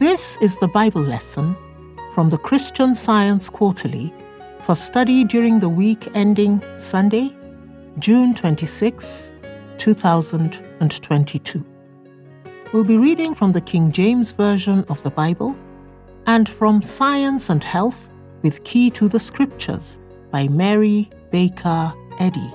This is the Bible lesson from the Christian Science Quarterly for study during the week ending Sunday, June 26, 2022. We'll be reading from the King James Version of the Bible and from Science and Health with Key to the Scriptures by Mary Baker Eddy.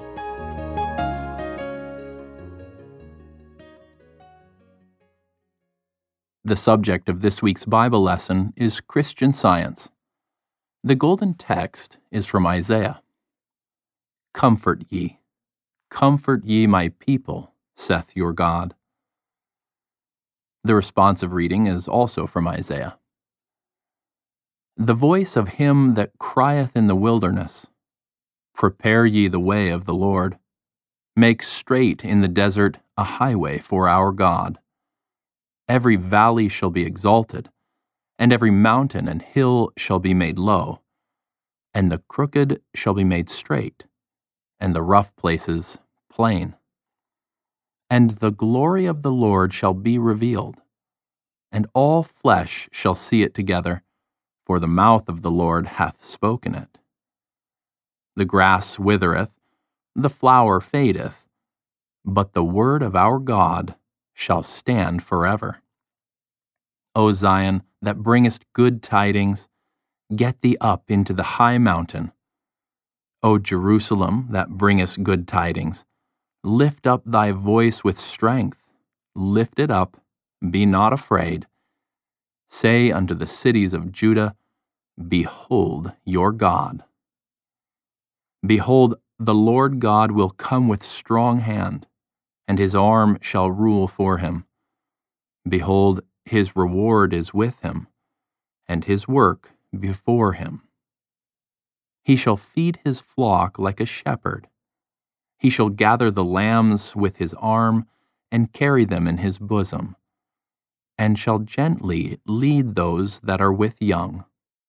The subject of this week's Bible lesson is Christian Science. The golden text is from Isaiah. Comfort ye, my people, saith your God. The responsive reading is also from Isaiah. The voice of him that crieth in the wilderness, prepare ye the way of the Lord. Make straight in the desert a highway for our God. Every valley shall be exalted, and every mountain and hill shall be made low, and the crooked shall be made straight, and the rough places plain. And the glory of the Lord shall be revealed, and all flesh shall see it together, for the mouth of the Lord hath spoken it. The grass withereth, the flower fadeth, but the word of our God shall stand forever. O Zion, that bringest good tidings, get thee up into the high mountain. O Jerusalem, that bringest good tidings, lift up thy voice with strength, lift it up, be not afraid. Say unto the cities of Judah, behold your God. Behold, the Lord God will come with strong hand, and his arm shall rule for him. Behold, his reward is with him, and his work before him. He shall feed his flock like a shepherd. He shall gather the lambs with his arm, and carry them in his bosom, and shall gently lead those that are with young.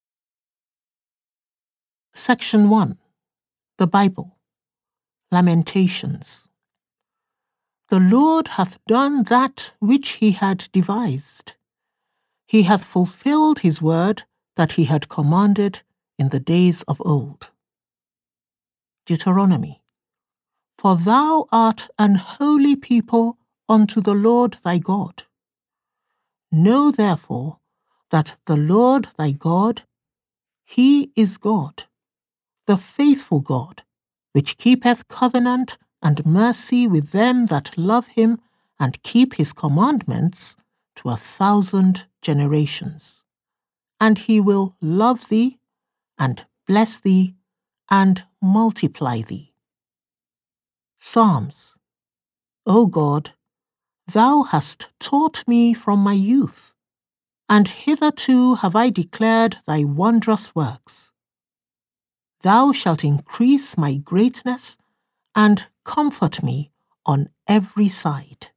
Section 1. The Bible. Lamentations. The Lord hath done that which he had devised. He hath fulfilled his word that he had commanded in the days of old. Deuteronomy. For thou art an holy people unto the Lord thy God. Know therefore that the Lord thy God, he is God, the faithful God, which keepeth covenant and mercy with them that love him and keep his commandments to 1,000 generations. And he will love thee, and bless thee, and multiply thee. Psalms. O God, thou hast taught me from my youth, and hitherto have I declared thy wondrous works. Thou shalt increase my greatness, and comfort me on every side.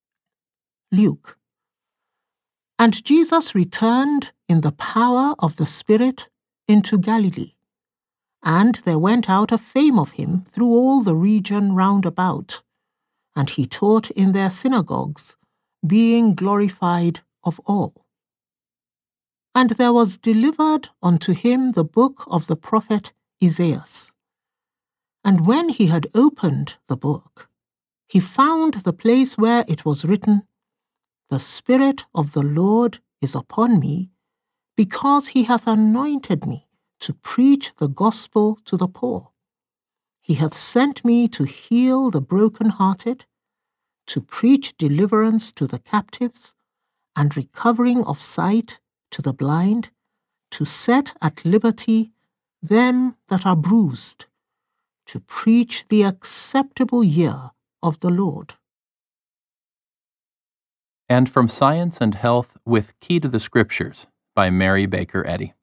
Luke. And Jesus returned in the power of the Spirit into Galilee, and there went out a fame of him through all the region round about, and he taught in their synagogues, being glorified of all. And there was delivered unto him the book of the prophet Isaiah. And when he had opened the book, he found the place where it was written, The Spirit of the Lord is upon me, because he hath anointed me to preach the gospel to the poor. He hath sent me to heal the brokenhearted, to preach deliverance to the captives, and recovering of sight to the blind, to set at liberty them that are bruised, to preach the acceptable year of the Lord. And from Science and Health with Key to the Scriptures by Mary Baker Eddy.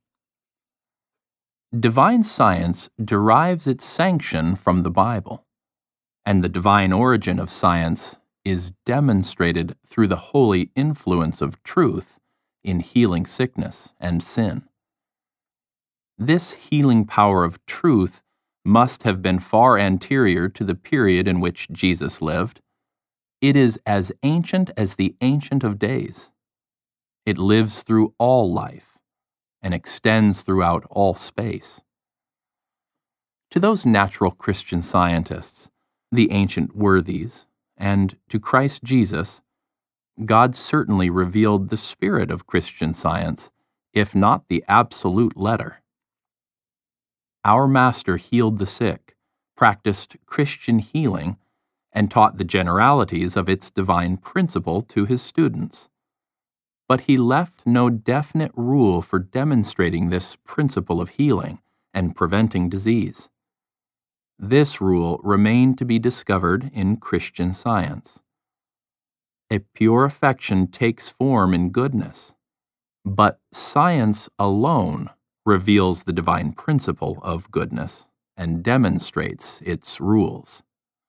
Divine science derives its sanction from the Bible, and the divine origin of science is demonstrated through the holy influence of truth in healing sickness and sin. This healing power of truth must have been far anterior to the period in which Jesus lived. It is as ancient as the Ancient of Days. It lives through all life and extends throughout all space. To those natural Christian scientists, the ancient worthies, and to Christ Jesus, God certainly revealed the spirit of Christian Science, if not the absolute letter. Our Master healed the sick, practiced Christian healing, and taught the generalities of its divine principle to his students. But he left no definite rule for demonstrating this principle of healing and preventing disease. This rule remained to be discovered in Christian Science. A pure affection takes form in goodness, but science alone reveals the divine principle of goodness and demonstrates its rules.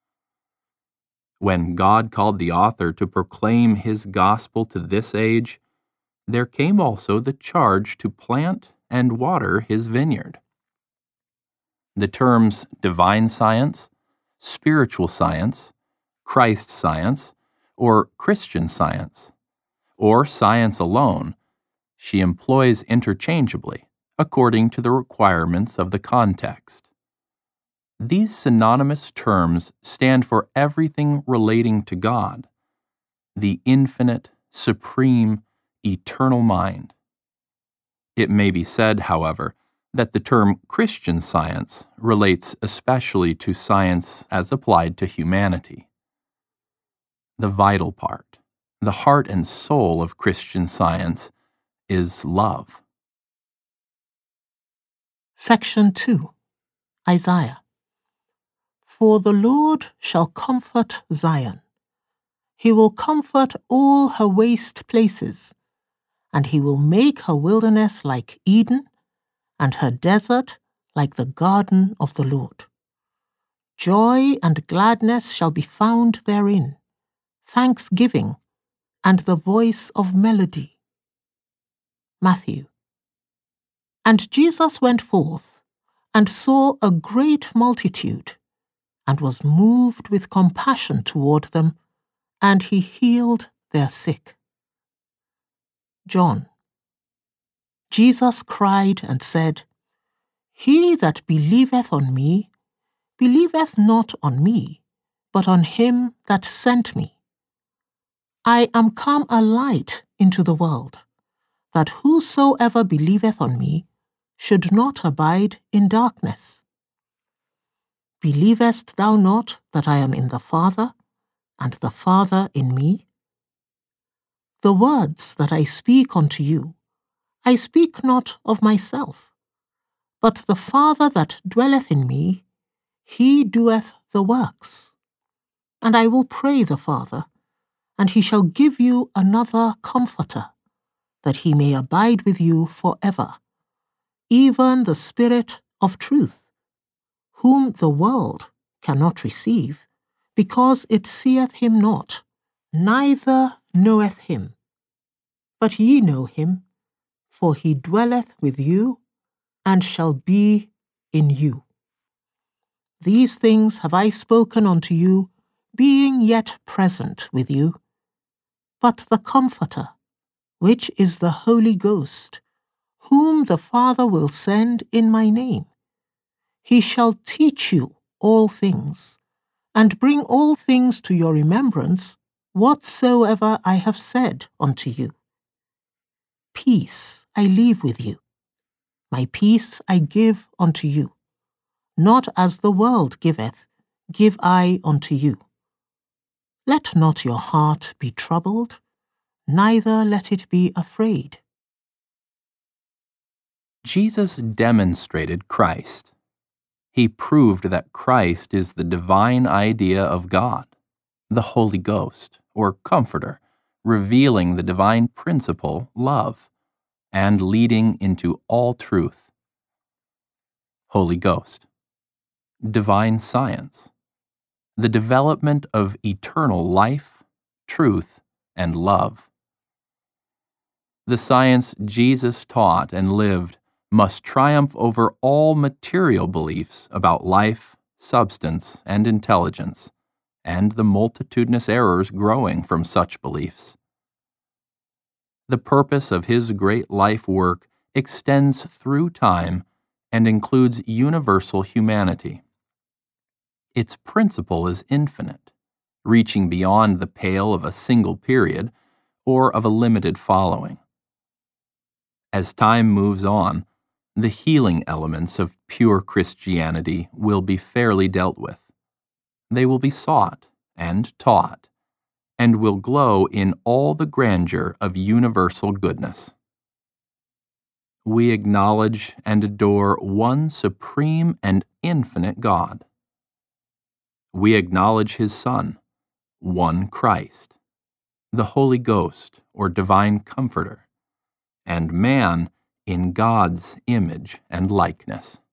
When God called the author to proclaim his gospel to this age, there came also the charge to plant and water his vineyard. The terms divine science, spiritual science, Christ science, or Christian Science, or science alone, she employs interchangeably, according to the requirements of the context. These synonymous terms stand for everything relating to God, the infinite, supreme, eternal mind. It may be said, however, that the term Christian Science relates especially to science as applied to humanity. The vital part, the heart and soul of Christian Science, is love. Section 2. Isaiah. For the Lord shall comfort Zion. He will comfort all her waste places, and he will make her wilderness like Eden, and her desert like the garden of the Lord. Joy and gladness shall be found therein, thanksgiving, and the voice of melody. Matthew. And Jesus went forth, and saw a great multitude, and was moved with compassion toward them, and he healed their sick. John. Jesus cried and said, He that believeth on me, believeth not on me, but on him that sent me. I am come a light into the world, that whosoever believeth on me should not abide in darkness. Believest thou not that I am in the Father, and the Father in me? The words that I speak unto you, I speak not of myself, but the Father that dwelleth in me, he doeth the works. And I will pray the Father, and he shall give you another Comforter, that he may abide with you forever, even the Spirit of truth, whom the world cannot receive, because it seeth him not, neither knoweth him. But ye know him, for he dwelleth with you, and shall be in you. These things have I spoken unto you, being yet present with you. But the Comforter, which is the Holy Ghost, whom the Father will send in my name, he shall teach you all things, and bring all things to your remembrance, whatsoever I have said unto you. Peace I leave with you. My peace I give unto you. Not as the world giveth, give I unto you. Let not your heart be troubled, neither let it be afraid. Jesus demonstrated Christ. He proved that Christ is the divine idea of God, the Holy Ghost, or Comforter, revealing the divine principle, love, and leading into all truth. Holy Ghost. Divine science. The development of eternal life, truth, and love. The science Jesus taught and lived must triumph over all material beliefs about life, substance, and intelligence, and the multitudinous errors growing from such beliefs. The purpose of his great life work extends through time and includes universal humanity. Its principle is infinite, reaching beyond the pale of a single period or of a limited following. As time moves on, the healing elements of pure Christianity will be fairly dealt with. They will be sought and taught, and will glow in all the grandeur of universal goodness. We acknowledge and adore one supreme and infinite God. We acknowledge His Son, one Christ, the Holy Ghost or Divine Comforter, and man in God's image and likeness.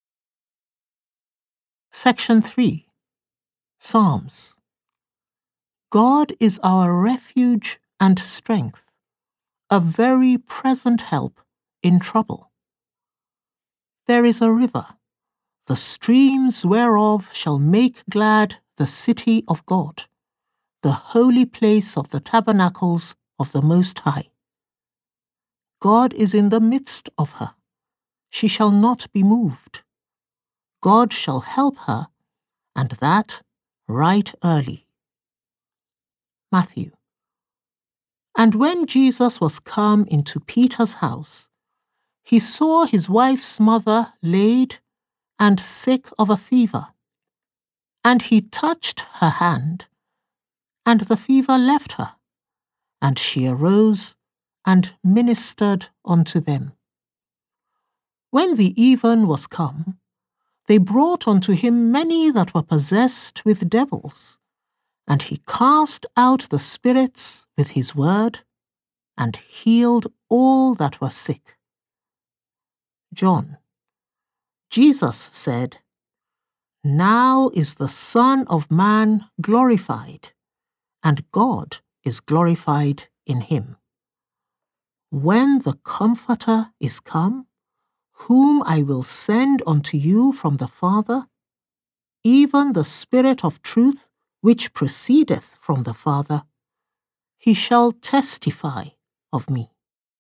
Section 3. Psalms. God is our refuge and strength, a very present help in trouble. There is a river, the streams whereof shall make glad the city of God, the holy place of the tabernacles of the Most High. God is in the midst of her. She shall not be moved. God shall help her, and that right early. Matthew. And when Jesus was come into Peter's house, he saw his wife's mother laid and sick of a fever. And he touched her hand, and the fever left her, and she arose and ministered unto them. When the even was come, they brought unto him many that were possessed with devils, and he cast out the spirits with his word, and healed all that were sick. John. Jesus said, Now is the Son of Man glorified, and God is glorified in him. When the Comforter is come, whom I will send unto you from the Father, even the Spirit of truth, which proceedeth from the Father, he shall testify of me.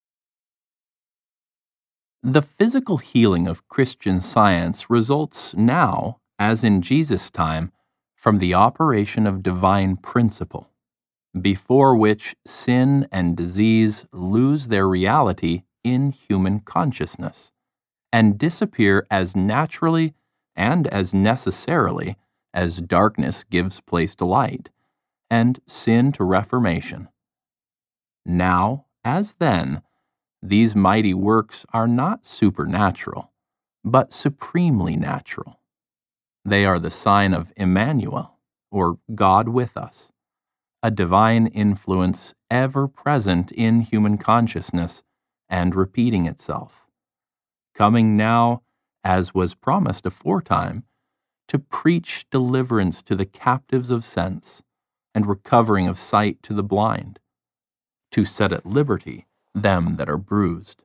The physical healing of Christian Science results now, as in Jesus' time, from the operation of divine principle, before which sin and disease lose their reality in human consciousness, and disappear as naturally and as necessarily as darkness gives place to light, and sin to reformation. Now, as then, these mighty works are not supernatural, but supremely natural. They are the sign of Emmanuel, or God with us, a divine influence ever present in human consciousness and repeating itself, coming now, as was promised aforetime, to preach deliverance to the captives of sense, and recovering of sight to the blind, to set at liberty them that are bruised.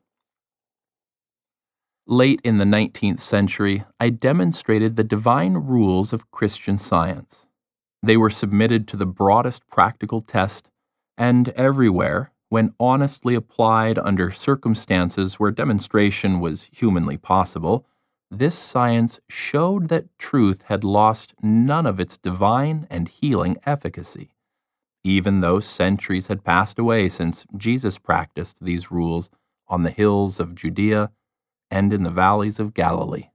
Late in the 19th century, I demonstrated the divine rules of Christian Science. They were submitted to the broadest practical test, and everywhere, when honestly applied under circumstances where demonstration was humanly possible, this science showed that truth had lost none of its divine and healing efficacy, even though centuries had passed away since Jesus practiced these rules on the hills of Judea and in the valleys of Galilee.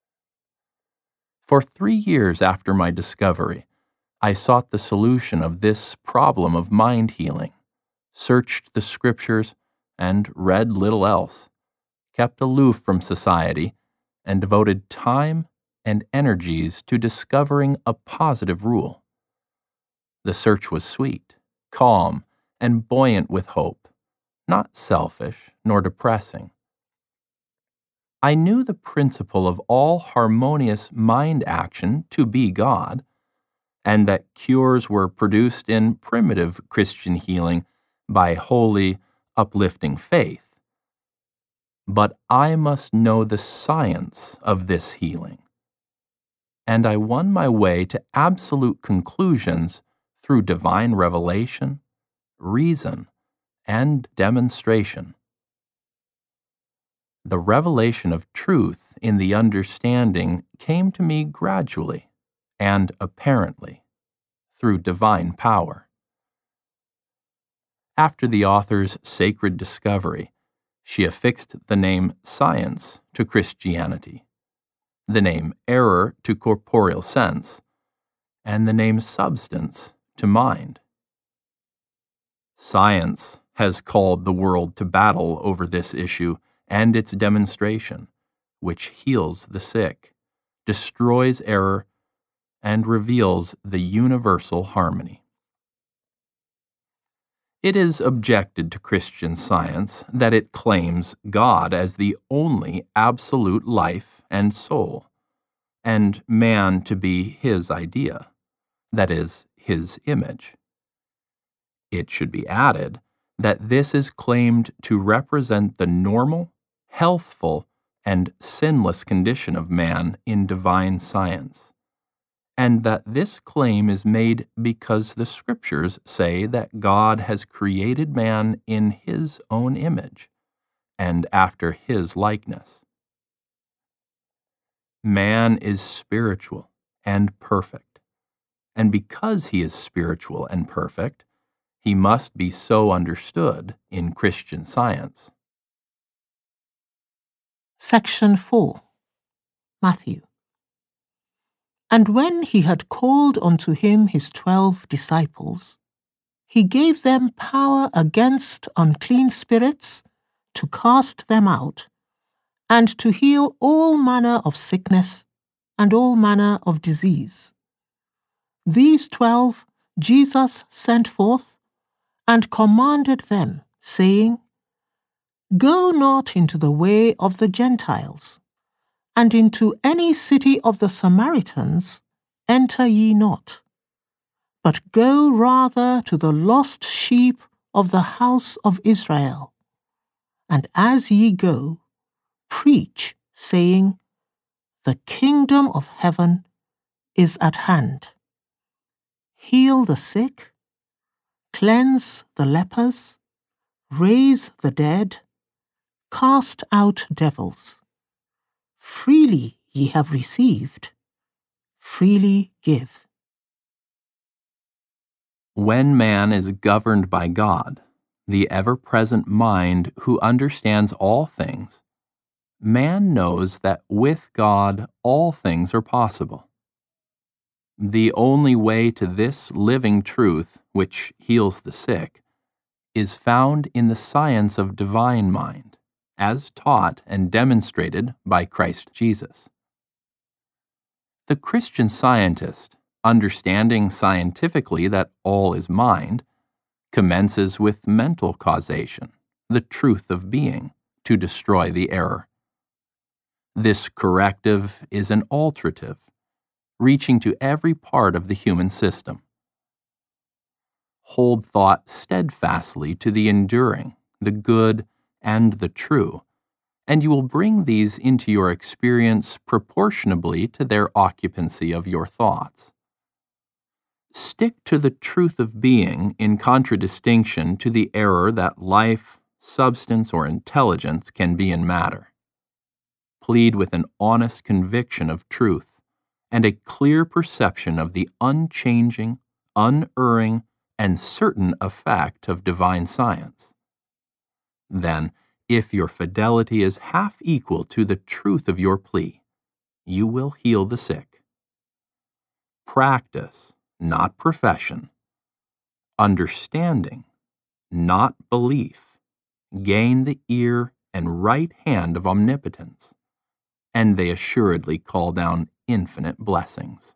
For 3 years after my discovery, I sought the solution of this problem of mind healing, searched the scriptures, and read little else, kept aloof from society, and devoted time and energies to discovering a positive rule. The search was sweet, calm, and buoyant with hope, not selfish nor depressing. I knew the principle of all harmonious mind action to be God, and that cures were produced in primitive Christian healing by holy, uplifting faith. But I must know the science of this healing, and I won my way to absolute conclusions through divine revelation, reason, and demonstration. The revelation of truth in the understanding came to me gradually and apparently through divine power. After the author's sacred discovery, she affixed the name science to Christianity, the name error to corporeal sense, and the name substance to mind. Science has called the world to battle over this issue and its demonstration, which heals the sick, destroys error, and reveals the universal harmony. It is objected to Christian Science that it claims God as the only absolute life and soul, and man to be his idea, that is, his image. It should be added that this is claimed to represent the normal, healthful, and sinless condition of man in divine science, and that this claim is made because the Scriptures say that God has created man in his own image and after his likeness. Man is spiritual and perfect, and because he is spiritual and perfect, he must be so understood in Christian Science. Section 4. Matthew. And when he had called unto him his 12 disciples, he gave them power against unclean spirits to cast them out, and to heal all manner of sickness and all manner of disease. These 12 Jesus sent forth, and commanded them, saying, Go not into the way of the Gentiles, and into any city of the Samaritans enter ye not, but go rather to the lost sheep of the house of Israel. And as ye go, preach, saying, The kingdom of heaven is at hand. Heal the sick, cleanse the lepers, raise the dead, cast out devils. Freely ye have received, freely give. When man is governed by God, the ever-present mind who understands all things, man knows that with God all things are possible. The only way to this living truth, which heals the sick, is found in the science of divine mind, as taught and demonstrated by Christ Jesus. The Christian scientist, understanding scientifically that all is mind, commences with mental causation, the truth of being, to destroy the error. This corrective is an alterative, reaching to every part of the human system. Hold thought steadfastly to the enduring, the good, and the true, and you will bring these into your experience proportionably to their occupancy of your thoughts. Stick to the truth of being in contradistinction to the error that life, substance, or intelligence can be in matter. Plead with an honest conviction of truth and a clear perception of the unchanging, unerring, and certain effect of divine science. Then, if your fidelity is half equal to the truth of your plea, you will heal the sick. Practice, not profession. Understanding, not belief, gain the ear and right hand of omnipotence, and they assuredly call down infinite blessings.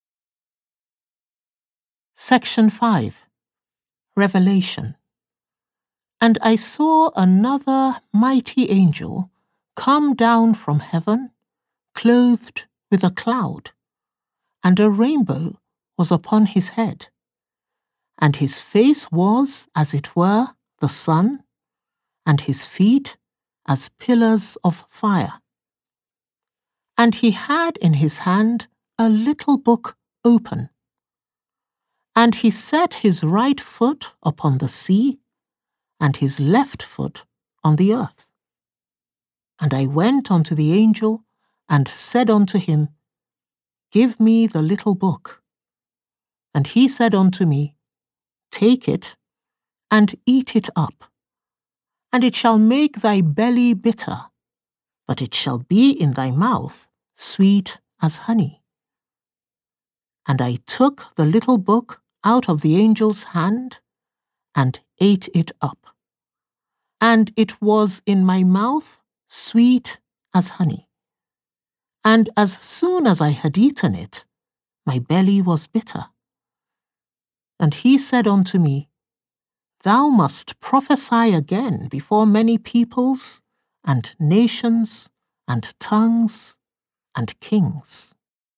Section 5. Revelation. And I saw another mighty angel come down from heaven, clothed with a cloud, and a rainbow was upon his head. And his face was, as it were, the sun, and his feet as pillars of fire. And he had in his hand a little book open. And he set his right foot upon the sea, and his left foot on the earth. And I went unto the angel, and said unto him, Give me the little book. And he said unto me, Take it, and eat it up, and it shall make thy belly bitter, but it shall be in thy mouth sweet as honey. And I took the little book out of the angel's hand, and ate it up. And it was in my mouth sweet as honey. And as soon as I had eaten it, my belly was bitter. And he said unto me, Thou must prophesy again before many peoples, and nations, and tongues, and kings.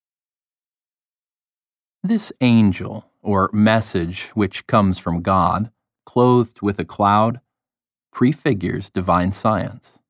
This angel, or message which comes from God, clothed with a cloud, prefigures divine science.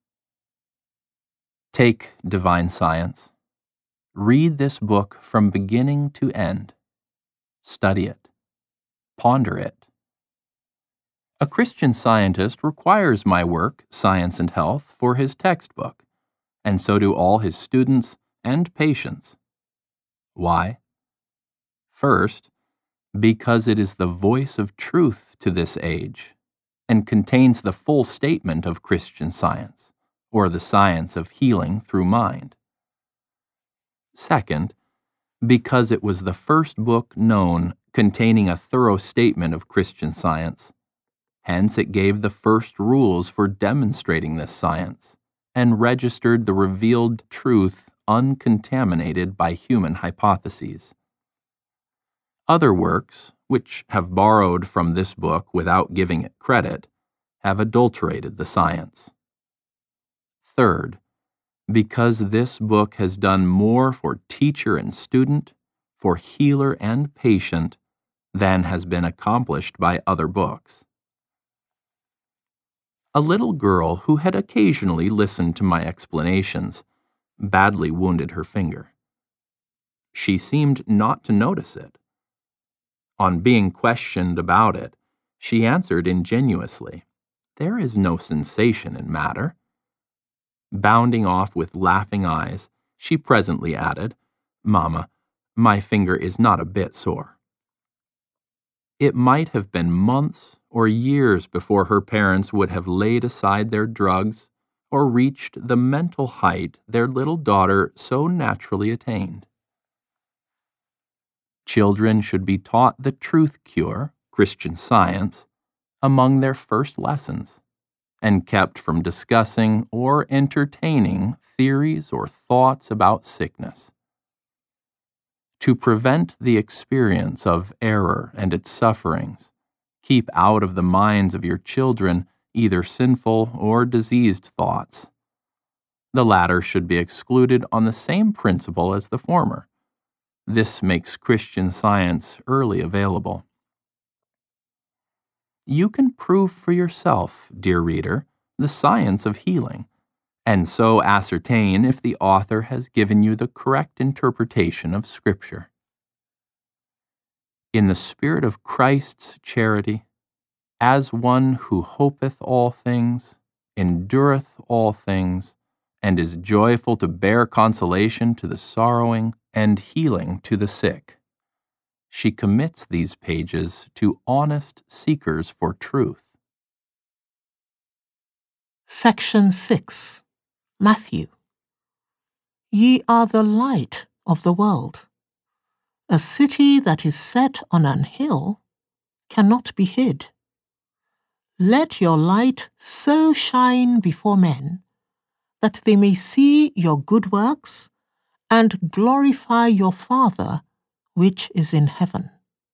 Take divine science. Read this book from beginning to end. Study it. Ponder it. A Christian Scientist requires my work, Science and Health, for his textbook, and so do all his students and patients. Why? First, because it is the voice of truth to this age, and contains the full statement of Christian Science, or the science of healing through mind. Second, because it was the first book known containing a thorough statement of Christian Science. Hence it gave the first rules for demonstrating this science, and registered the revealed truth uncontaminated by human hypotheses. Other works, which have borrowed from this book without giving it credit, have adulterated the science. Third, because this book has done more for teacher and student, for healer and patient, than has been accomplished by other books. A little girl who had occasionally listened to my explanations badly wounded her finger. She seemed not to notice it. On being questioned about it, she answered ingenuously, "There is no sensation in matter." Bounding off with laughing eyes, she presently added, "Mamma, my finger is not a bit sore." It might have been months or years before her parents would have laid aside their drugs or reached the mental height their little daughter so naturally attained. Children should be taught the truth cure, Christian Science, among their first lessons, and kept from discussing or entertaining theories or thoughts about sickness. To prevent the experience of error and its sufferings, keep out of the minds of your children either sinful or diseased thoughts. The latter should be excluded on the same principle as the former. This makes Christian Science early available. You can prove for yourself, dear reader, the science of healing, and so ascertain if the author has given you the correct interpretation of Scripture. In the spirit of Christ's charity, as one who hopeth all things, endureth all things, and is joyful to bear consolation to the sorrowing and healing to the sick, she commits these pages to honest seekers for truth. Section 6. Matthew. Ye are the light of the world. A city that is set on an hill cannot be hid. Let your light so shine before men that they may see your good works and glorify your Father which is in heaven.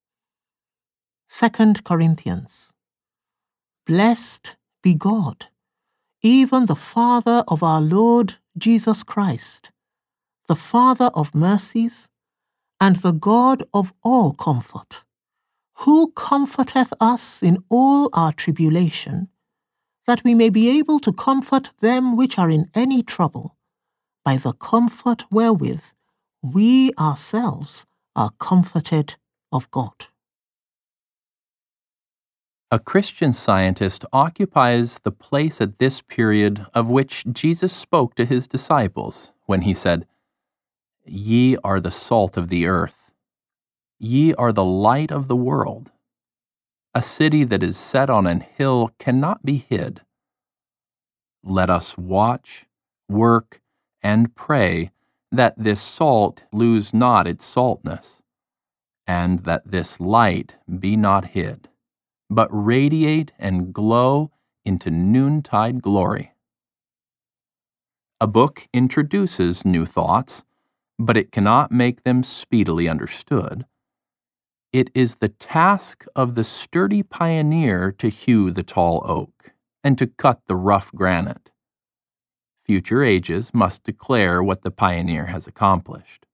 2 Corinthians. Blessed be God, even the Father of our Lord Jesus Christ, the Father of mercies, and the God of all comfort, who comforteth us in all our tribulation, that we may be able to comfort them which are in any trouble, by the comfort wherewith we ourselves are comforted of God. A Christian Scientist occupies the place at this period of which Jesus spoke to his disciples when he said, "Ye are the salt of the earth. Ye are the light of the world. A city that is set on an hill cannot be hid. Let us watch, work, and pray that this salt lose not its saltness, and that this light be not hid, but radiate and glow into noontide glory." A book introduces new thoughts, but it cannot make them speedily understood. It is the task of the sturdy pioneer to hew the tall oak and to cut the rough granite. Future ages must declare what the pioneer has accomplished.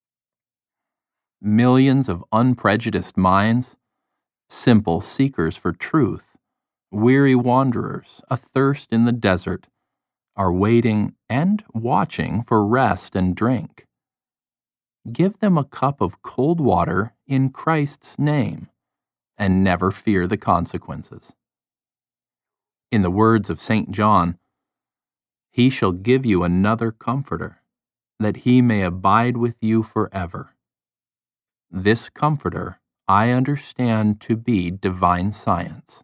Millions of unprejudiced minds, simple seekers for truth, weary wanderers, athirst in the desert, are waiting and watching for rest and drink. Give them a cup of cold water in Christ's name, and never fear the consequences. In the words of St. John, "He shall give you another Comforter, that he may abide with you forever." This Comforter I understand to be divine science.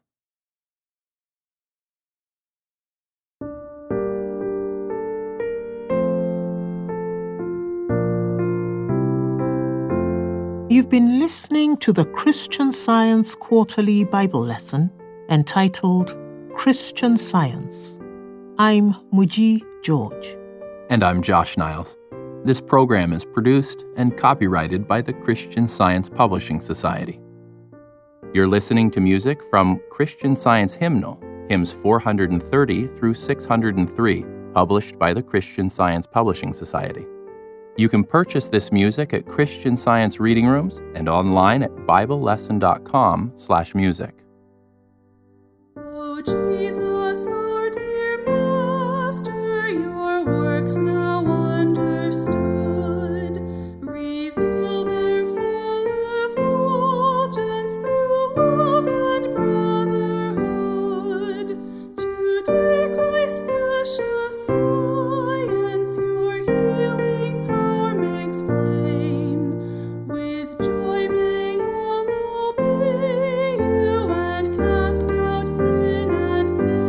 You've been listening to the Christian Science Quarterly Bible Lesson entitled Christian Science. I'm Muji George. And I'm Josh Niles. This program is produced and copyrighted by the Christian Science Publishing Society. You're listening to music from Christian Science Hymnal, hymns 430 through 603, published by the Christian Science Publishing Society. You can purchase this music at Christian Science Reading Rooms and online at BibleLesson.com/music. Oh, Jesus, our dear Master, your works now understood reveal their full effulgence through love and brotherhood. Today, Christ's precious science, your healing power makes plain. With joy may all obey you and cast out sin and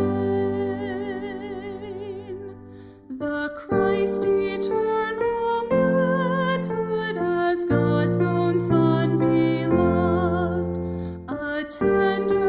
pain. The Christ eternal manhood as God's own Son beloved, a tender